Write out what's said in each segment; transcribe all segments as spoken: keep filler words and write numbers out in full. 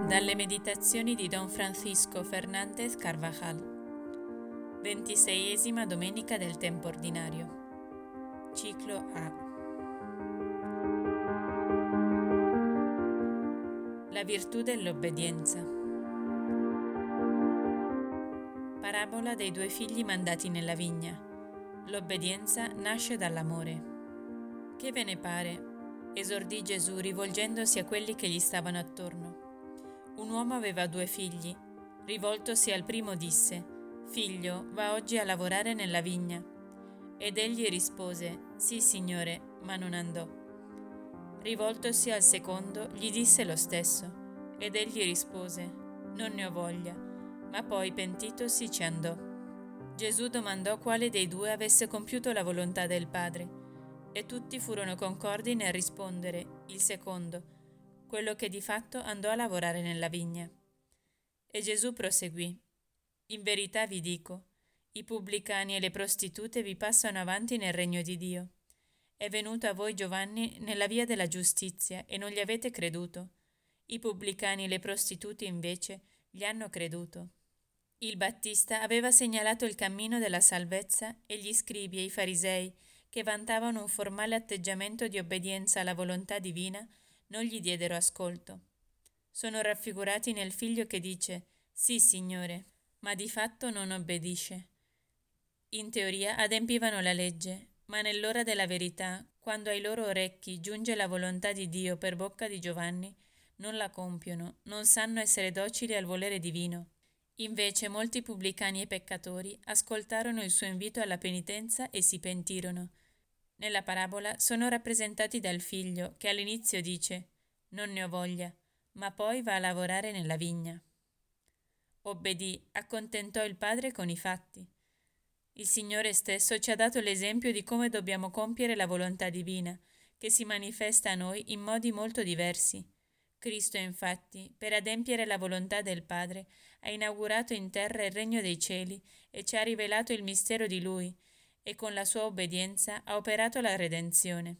Dalle meditazioni di Don Francisco Fernández Carvajal. ventiseiesima domenica del tempo ordinario. Ciclo A. La virtù dell'obbedienza. Parabola dei due figli mandati nella vigna. L'obbedienza nasce dall'amore. Che ve ne pare? Esordì Gesù rivolgendosi a quelli che gli stavano attorno. Un uomo aveva due figli. Rivoltosi al primo disse: «Figlio, va oggi a lavorare nella vigna». Ed egli rispose: «Sì, signore», ma non andò. Rivoltosi al secondo, gli disse lo stesso. Ed egli rispose: «Non ne ho voglia», ma poi pentitosi ci andò. Gesù domandò quale dei due avesse compiuto la volontà del Padre, e tutti furono concordi nel rispondere: il secondo, quello che di fatto andò a lavorare nella vigna. E Gesù proseguì: «In verità vi dico, i pubblicani e le prostitute vi passano avanti nel regno di Dio. È venuto a voi Giovanni nella via della giustizia e non gli avete creduto. I pubblicani e le prostitute invece gli hanno creduto. Il Battista aveva segnalato il cammino della salvezza e gli scribi e i farisei, che vantavano un formale atteggiamento di obbedienza alla volontà divina, non gli diedero ascolto. Sono raffigurati nel figlio che dice: «Sì, Signore», ma di fatto non obbedisce. In teoria adempivano la legge, ma nell'ora della verità, quando ai loro orecchi giunge la volontà di Dio per bocca di Giovanni, non la compiono, non sanno essere docili al volere divino. Invece molti pubblicani e peccatori ascoltarono il suo invito alla penitenza e si pentirono. Nella parabola sono rappresentati dal figlio che all'inizio dice: «Non ne ho voglia», ma poi va a lavorare nella vigna. Obbedì, accontentò il Padre con i fatti. Il Signore stesso ci ha dato l'esempio di come dobbiamo compiere la volontà divina, che si manifesta a noi in modi molto diversi. Cristo, infatti, per adempiere la volontà del Padre, ha inaugurato in terra il regno dei cieli e ci ha rivelato il mistero di Lui, e con la sua obbedienza ha operato la redenzione.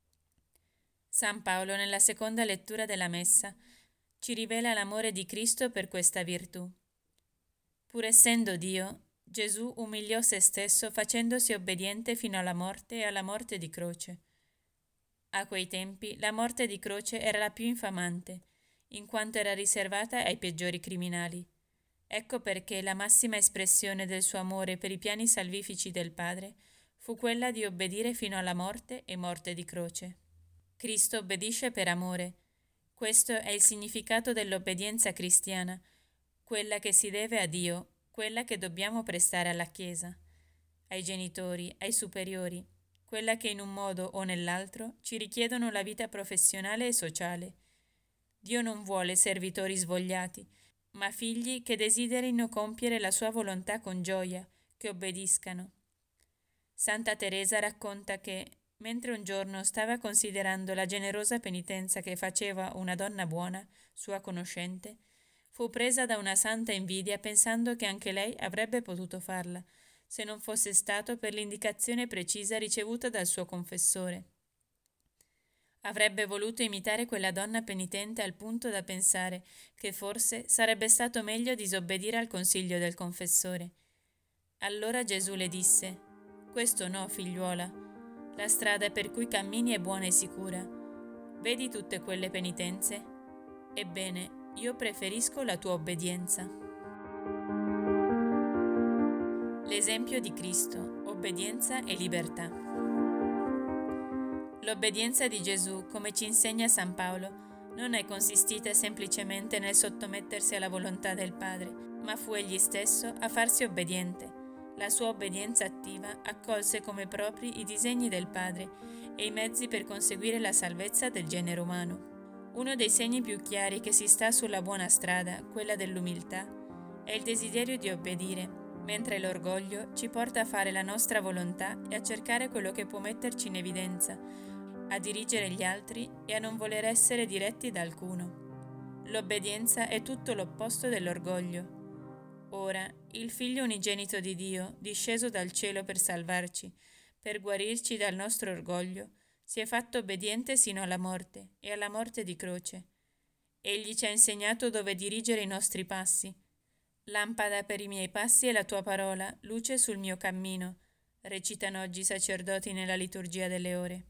San Paolo, nella seconda lettura della Messa, ci rivela l'amore di Cristo per questa virtù. Pur essendo Dio, Gesù umiliò se stesso facendosi obbediente fino alla morte e alla morte di croce. A quei tempi la morte di croce era la più infamante, in quanto era riservata ai peggiori criminali. Ecco perché la massima espressione del suo amore per i piani salvifici del Padre fu quella di obbedire fino alla morte e morte di croce. Cristo obbedisce per amore. Questo è il significato dell'obbedienza cristiana, quella che si deve a Dio, quella che dobbiamo prestare alla Chiesa, ai genitori, ai superiori, quella che in un modo o nell'altro ci richiedono la vita professionale e sociale. Dio non vuole servitori svogliati, ma figli che desiderino compiere la sua volontà con gioia, che obbediscano. Santa Teresa racconta che, mentre un giorno stava considerando la generosa penitenza che faceva una donna buona, sua conoscente, fu presa da una santa invidia pensando che anche lei avrebbe potuto farla, se non fosse stato per l'indicazione precisa ricevuta dal suo confessore. Avrebbe voluto imitare quella donna penitente al punto da pensare che forse sarebbe stato meglio disobbedire al consiglio del confessore. Allora Gesù le disse: «Questo no, figliuola. La strada per cui cammini è buona e sicura. Vedi tutte quelle penitenze? Ebbene, io preferisco la tua obbedienza». L'esempio di Cristo, obbedienza e libertà. L'obbedienza di Gesù, come ci insegna San Paolo, non è consistita semplicemente nel sottomettersi alla volontà del Padre, ma fu egli stesso a farsi obbediente. La sua obbedienza attiva accolse come propri i disegni del Padre e i mezzi per conseguire la salvezza del genere umano. Uno dei segni più chiari che si sta sulla buona strada, quella dell'umiltà, è il desiderio di obbedire, mentre l'orgoglio ci porta a fare la nostra volontà e a cercare quello che può metterci in evidenza, a dirigere gli altri e a non voler essere diretti da alcuno. L'obbedienza è tutto l'opposto dell'orgoglio. Ora, il Figlio unigenito di Dio, disceso dal cielo per salvarci, per guarirci dal nostro orgoglio, si è fatto obbediente sino alla morte e alla morte di croce. Egli ci ha insegnato dove dirigere i nostri passi. Lampada per i miei passi è la tua parola, luce sul mio cammino, recitano oggi i sacerdoti nella liturgia delle ore.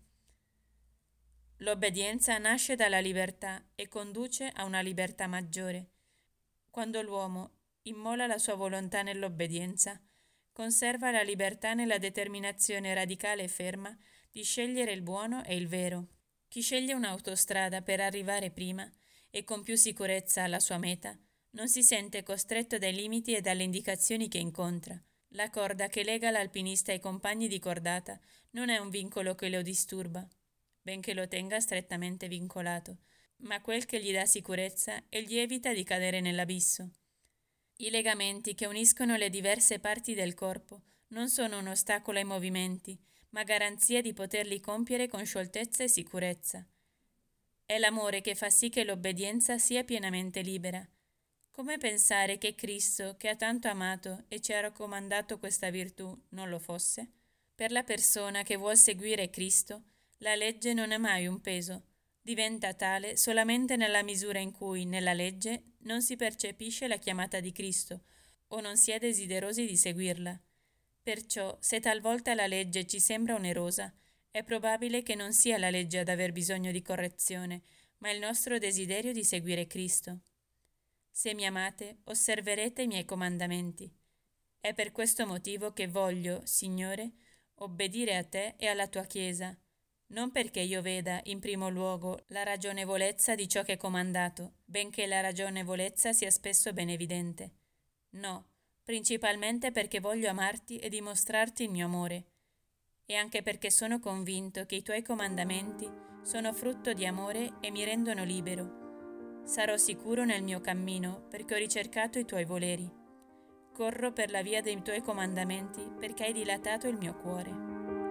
L'obbedienza nasce dalla libertà e conduce a una libertà maggiore. Quando l'uomo immola la sua volontà nell'obbedienza, conserva la libertà nella determinazione radicale e ferma di scegliere il buono e il vero. Chi sceglie un'autostrada per arrivare prima e con più sicurezza alla sua meta, non si sente costretto dai limiti e dalle indicazioni che incontra. La corda che lega l'alpinista ai compagni di cordata non è un vincolo che lo disturba, benché lo tenga strettamente vincolato, ma quel che gli dà sicurezza e gli evita di cadere nell'abisso. I legamenti che uniscono le diverse parti del corpo non sono un ostacolo ai movimenti, ma garanzia di poterli compiere con scioltezza e sicurezza. È l'amore che fa sì che l'obbedienza sia pienamente libera. Come pensare che Cristo, che ha tanto amato e ci ha raccomandato questa virtù, non lo fosse? Per la persona che vuol seguire Cristo, la legge non è mai un peso. Diventa tale solamente nella misura in cui, nella legge, non si percepisce la chiamata di Cristo o non si è desiderosi di seguirla. Perciò, se talvolta la legge ci sembra onerosa, è probabile che non sia la legge ad aver bisogno di correzione, ma il nostro desiderio di seguire Cristo. Se mi amate, osserverete i miei comandamenti. È per questo motivo che voglio, Signore, obbedire a te e alla tua Chiesa, non perché io veda, in primo luogo, la ragionevolezza di ciò che è comandato, benché la ragionevolezza sia spesso ben evidente. No, principalmente perché voglio amarti e dimostrarti il mio amore, e anche perché sono convinto che i tuoi comandamenti sono frutto di amore e mi rendono libero. Sarò sicuro nel mio cammino perché ho ricercato i tuoi voleri. Corro per la via dei tuoi comandamenti perché hai dilatato il mio cuore.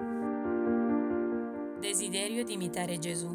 Desiderio di imitare Gesù.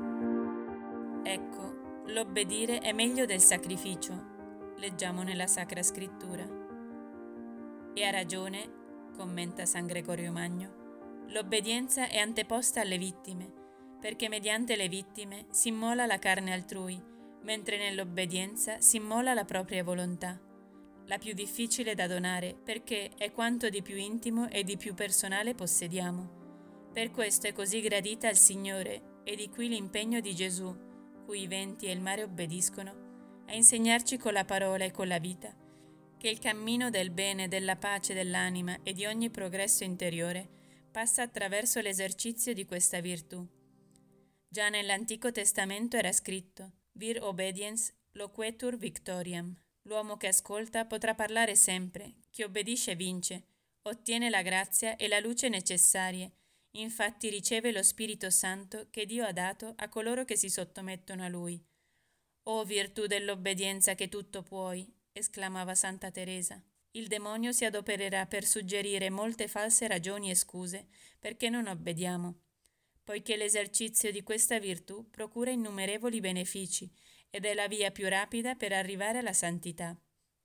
Ecco, l'obbedire è meglio del sacrificio, leggiamo nella Sacra Scrittura. E ha ragione, commenta San Gregorio Magno, l'obbedienza è anteposta alle vittime, perché mediante le vittime si immola la carne altrui, mentre nell'obbedienza si immola la propria volontà, la più difficile da donare perché è quanto di più intimo e di più personale possediamo. Per questo è così gradita al Signore e di qui l'impegno di Gesù, cui i venti e il mare obbediscono, a insegnarci con la parola e con la vita che il cammino del bene, della pace dell'anima e di ogni progresso interiore passa attraverso l'esercizio di questa virtù. Già nell'Antico Testamento era scritto «Vir obediens loquetur victoriam». L'uomo che ascolta potrà parlare sempre, chi obbedisce vince, ottiene la grazia e la luce necessarie. Infatti riceve lo Spirito Santo che Dio ha dato a coloro che si sottomettono a Lui. «O virtù dell'obbedienza che tutto puoi», esclamava Santa Teresa. Il demonio si adopererà per suggerire molte false ragioni e scuse perché non obbediamo, poiché l'esercizio di questa virtù procura innumerevoli benefici ed è la via più rapida per arrivare alla santità.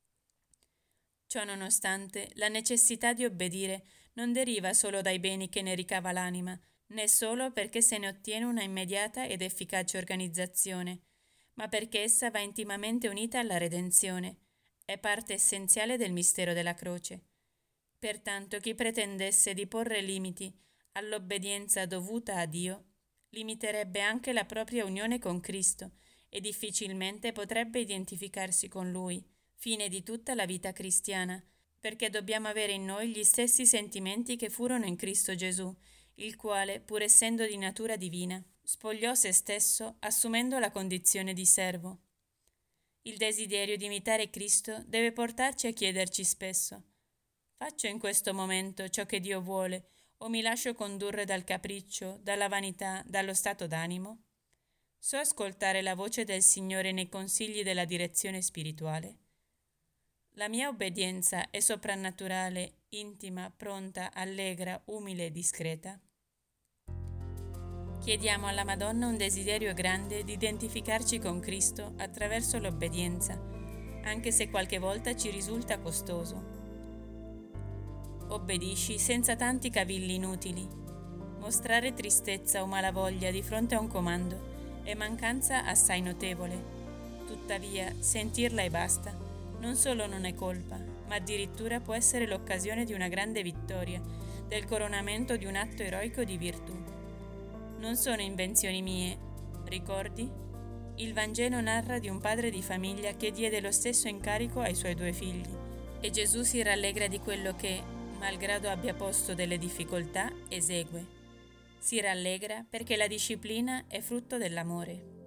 Ciò nonostante, la necessità di obbedire non deriva solo dai beni che ne ricava l'anima, né solo perché se ne ottiene una immediata ed efficace organizzazione, ma perché essa va intimamente unita alla redenzione, è parte essenziale del mistero della croce. Pertanto chi pretendesse di porre limiti all'obbedienza dovuta a Dio, limiterebbe anche la propria unione con Cristo e difficilmente potrebbe identificarsi con Lui, fine di tutta la vita cristiana, perché dobbiamo avere in noi gli stessi sentimenti che furono in Cristo Gesù, il quale, pur essendo di natura divina, spogliò se stesso assumendo la condizione di servo. Il desiderio di imitare Cristo deve portarci a chiederci spesso: faccio in questo momento ciò che Dio vuole o mi lascio condurre dal capriccio, dalla vanità, dallo stato d'animo? So ascoltare la voce del Signore nei consigli della direzione spirituale? La mia obbedienza è soprannaturale, intima, pronta, allegra, umile e discreta? Chiediamo alla Madonna un desiderio grande di identificarci con Cristo attraverso l'obbedienza, anche se qualche volta ci risulta costoso. Obbedisci senza tanti cavilli inutili. Mostrare tristezza o malavoglia di fronte a un comando è mancanza assai notevole. Tuttavia, sentirla e basta, non solo non è colpa, ma addirittura può essere l'occasione di una grande vittoria, del coronamento di un atto eroico di virtù. Non sono invenzioni mie, ricordi? Il Vangelo narra di un padre di famiglia che diede lo stesso incarico ai suoi due figli, e Gesù si rallegra di quello che, malgrado abbia posto delle difficoltà, esegue. Si rallegra perché la disciplina è frutto dell'amore.